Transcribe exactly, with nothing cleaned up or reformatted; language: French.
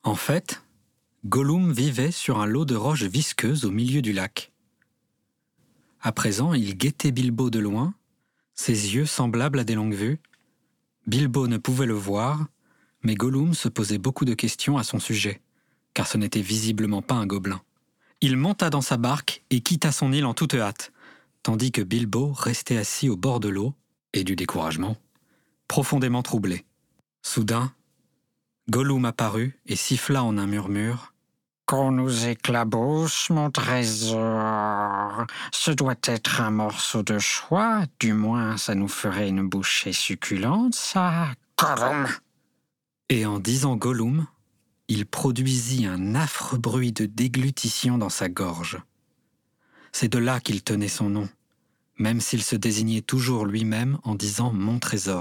En fait, Gollum vivait sur un lot de roches visqueuses au milieu du lac. À présent, il guettait Bilbo de loin, ses yeux semblables à des longues-vues. Bilbo ne pouvait le voir, mais Gollum se posait beaucoup de questions à son sujet, car ce n'était visiblement pas un gobelin. Il monta dans sa barque et quitta son île en toute hâte, tandis que Bilbo restait assis au bord de l'eau, et du découragement, profondément troublé. Soudain, Gollum apparut et siffla en un murmure. « Qu'on nous éclabousse, mon trésor. Ce doit être un morceau de choix, du moins ça nous ferait une bouchée succulente, ça, Gollum !» Et en disant Gollum, il produisit un affreux bruit de déglutition dans sa gorge. C'est de là qu'il tenait son nom, même s'il se désignait toujours lui-même en disant « mon trésor ».